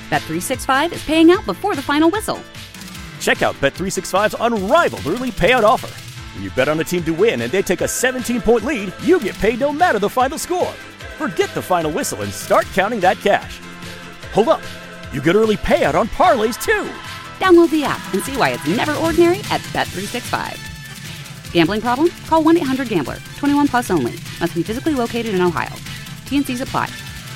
Bet365 is paying out before the final whistle. Check out Bet365's unrivaled early payout offer. When you bet on a team to win and they take a 17-point lead, you get paid no matter the final score. Forget the final whistle and start counting that cash. Hold up. You get early payout on parlays, too. Download the app and see why it's never ordinary at Bet365. Gambling problem? Call 1-800-GAMBLER. 21 plus only. Must be physically located in Ohio. T&Cs apply.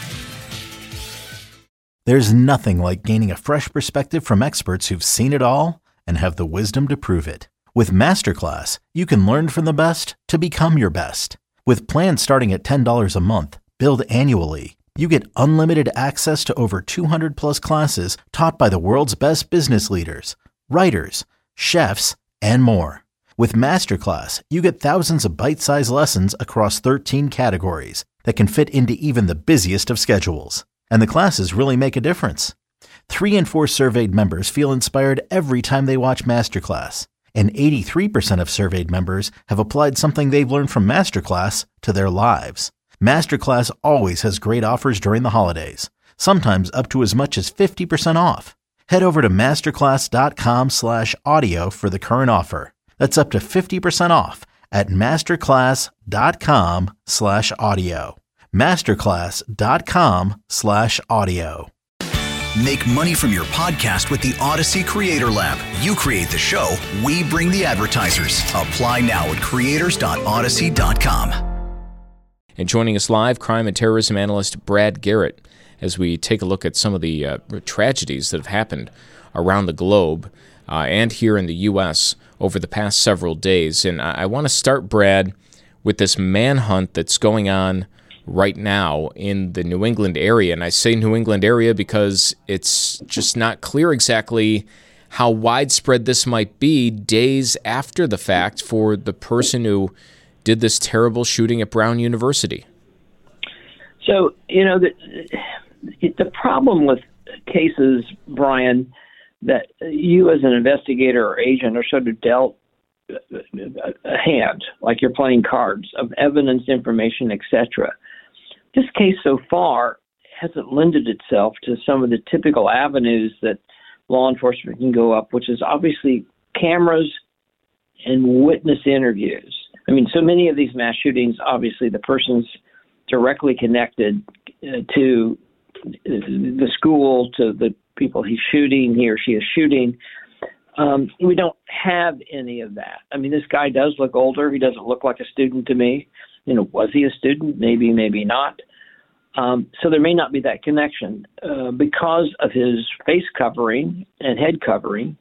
There's nothing like gaining a fresh perspective from experts who've seen it all and have the wisdom to prove it. With Masterclass, you can learn from the best to become your best. With plans starting at $10 a month, billed annually, you get unlimited access to over 200 plus classes taught by the world's best business leaders, writers, chefs, and more. With Masterclass, you get thousands of bite-sized lessons across 13 categories that can fit into even the busiest of schedules. And the classes really make a difference. 3 in 4 surveyed members feel inspired every time they watch Masterclass. And 83% of surveyed members have applied something they've learned from Masterclass to their lives. Masterclass always has great offers during the holidays, sometimes up to as much as 50% off. Head over to masterclass.com/audio for the current offer. That's up to 50% off at masterclass.com/audio. masterclass.com/audio. Make money from your podcast with the Odyssey Creator Lab. You create the show, we bring the advertisers. Apply now at creators.odyssey.com. And joining us live, crime and terrorism analyst Brad Garrett, as we take a look at some of the tragedies that have happened around the globe and here in the U.S. over the past several days. And I want to start, Brad, with this manhunt that's going on right now in the New England area. And I say New England area because it's just not clear exactly how widespread this might be days after the fact for the person who did this terrible shooting at Brown University. So, the problem with cases, Brian, that you as an investigator or agent are sort of dealt a hand, like you're playing cards, of evidence, information, etc. This case so far hasn't lended itself to some of the typical avenues that law enforcement can go up, which is obviously cameras and witness interviews. I mean, so many of these mass shootings, obviously the person's directly connected to the school, to the people he or she is shooting. We don't have any of that. I mean, this guy does look older. He doesn't look like a student to me. Was he a student? Maybe, maybe not. So there may not be that connection. Because of his face covering and head covering,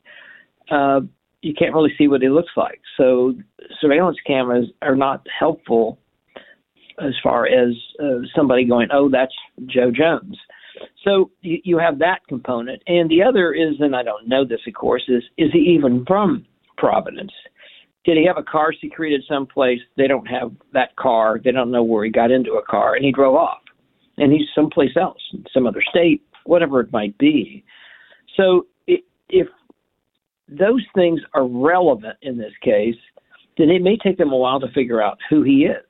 you can't really see what he looks like. So surveillance cameras are not helpful as far as somebody going, oh, that's Joe Jones. So you have that component. And the other is, and I don't know this, of course, is he even from Providence? Did he have a car secreted someplace? They don't have that car. They don't know where he got into a car, and he drove off. And he's someplace else, some other state, whatever it might be. So if those things are relevant in this case, then it may take them a while to figure out who he is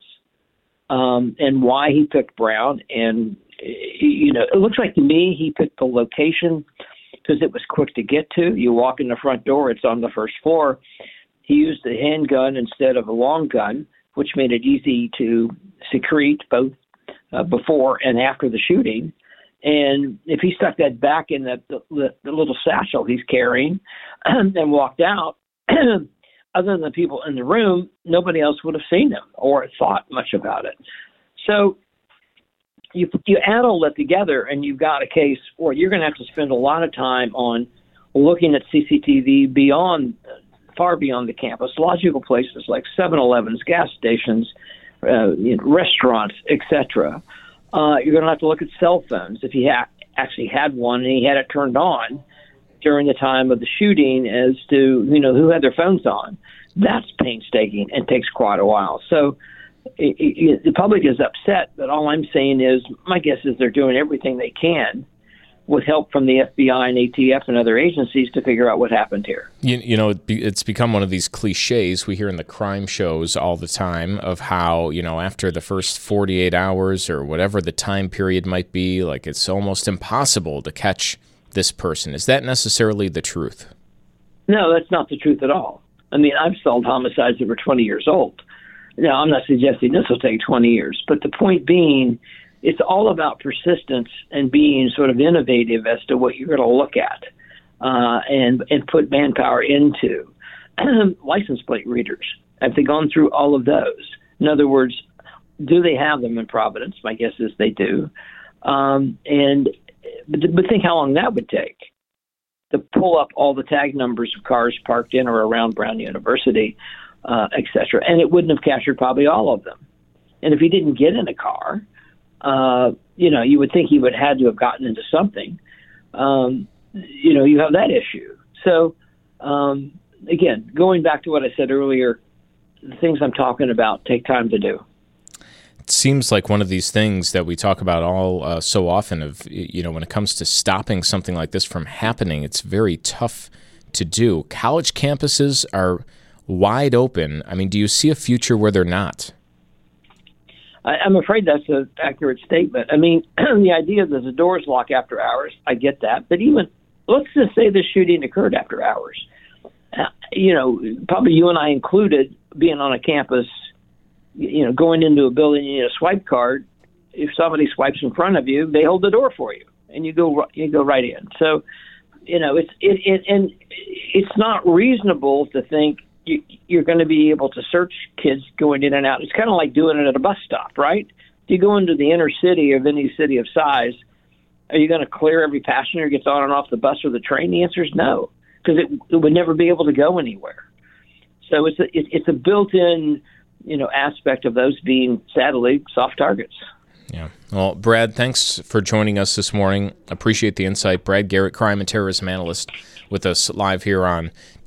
and why he picked Brown. And, it looks like to me he picked the location because it was quick to get to. You walk in the front door, it's on the first floor. He used a handgun instead of a long gun, which made it easy to secrete both before and after the shooting. And if he stuck that back in the little satchel he's carrying and walked out, other than the people in the room, nobody else would have seen him or thought much about it. So you add all that together, and you've got a case where you're going to have to spend a lot of time on looking at CCTV far beyond the campus, logical places like 7-Elevens, gas stations, restaurants, etc. You're going to have to look at cell phones if he actually had one and he had it turned on during the time of the shooting as to who had their phones on. That's painstaking and takes quite a while. So the public is upset, but all I'm saying is my guess is they're doing everything they can with help from the FBI and ATF and other agencies to figure out what happened here. It's become one of these cliches we hear in the crime shows all the time of how, after the first 48 hours or whatever the time period might be, like it's almost impossible to catch this person. Is that necessarily the truth? No, that's not the truth at all. I mean, I've solved homicides that were 20 years old. Now, I'm not suggesting this will take 20 years, but the point being, it's all about persistence and being sort of innovative as to what you're going to look at and put manpower into. License plate readers, have they gone through all of those? In other words, do they have them in Providence? My guess is they do. But think how long that would take to pull up all the tag numbers of cars parked in or around Brown University, et cetera. And it wouldn't have captured probably all of them. And if he didn't get in a car, you would think he would have had to have gotten into something. You have that issue. So, again, going back to what I said earlier, the things I'm talking about take time to do. It seems like one of these things that we talk about all so often when it comes to stopping something like this from happening, it's very tough to do. College campuses are wide open. I mean, do you see a future where they're not? I'm afraid that's an accurate statement. I mean, the idea that the doors lock after hours, I get that. But even, let's just say the shooting occurred after hours. Probably you and I included, being on a campus, going into a building, you need a swipe card. If somebody swipes in front of you, they hold the door for you, and you go right in. So, it's not reasonable to think you're going to be able to search kids going in and out. It's kind of like doing it at a bus stop, right? If you go into the inner city of any city of size, are you going to clear every passenger who gets on and off the bus or the train? The answer is no, because it would never be able to go anywhere. So it's a built-in, aspect of those being, sadly, soft targets. Yeah. Well, Brad, thanks for joining us this morning. Appreciate the insight. Brad Garrett, crime and terrorism analyst, with us live here on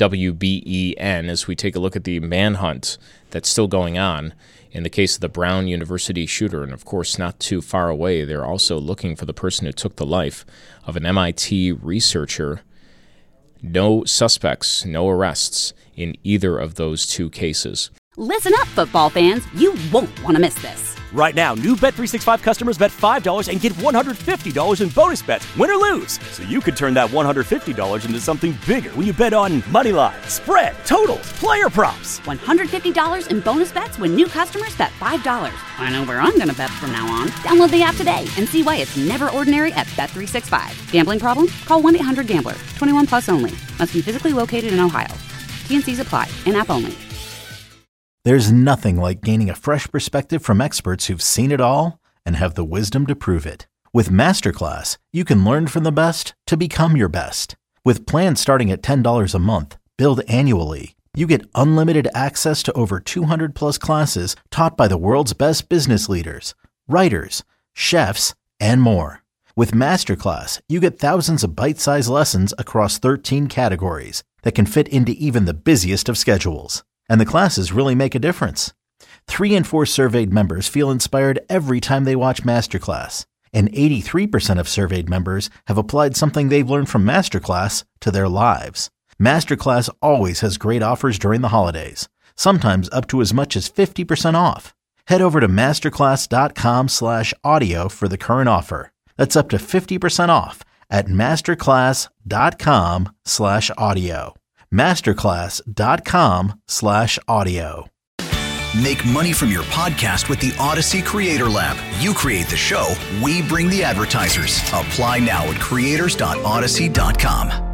WBEN as we take a look at the manhunt that's still going on in the case of the Brown University shooter. And, of course, not too far away, they're also looking for the person who took the life of an MIT researcher. No suspects, no arrests in either of those two cases. Listen up, football fans. You won't want to miss this. Right now, new Bet365 customers bet $5 and get $150 in bonus bets, win or lose. So you could turn that $150 into something bigger when you bet on money line, spread, totals, player props. $150 in bonus bets when new customers bet $5. I know where I'm going to bet from now on. Download the app today and see why it's never ordinary at Bet365. Gambling problem? Call 1-800-GAMBLER. 21 plus only. Must be physically located in Ohio. T&Cs apply. In-app only. There's nothing like gaining a fresh perspective from experts who've seen it all and have the wisdom to prove it. With Masterclass, you can learn from the best to become your best. With plans starting at $10 a month, billed annually, you get unlimited access to over 200 plus classes taught by the world's best business leaders, writers, chefs, and more. With Masterclass, you get thousands of bite-sized lessons across 13 categories that can fit into even the busiest of schedules. And the classes really make a difference. 3 in 4 surveyed members feel inspired every time they watch Masterclass. And 83% of surveyed members have applied something they've learned from Masterclass to their lives. Masterclass always has great offers during the holidays, sometimes up to as much as 50% off. Head over to masterclass.com/audio for the current offer. That's up to 50% off at masterclass.com/audio. masterclass.com/audio. Make money from your podcast with the Odyssey Creator Lab. You create the show, we bring the advertisers. Apply now at creators.odyssey.com.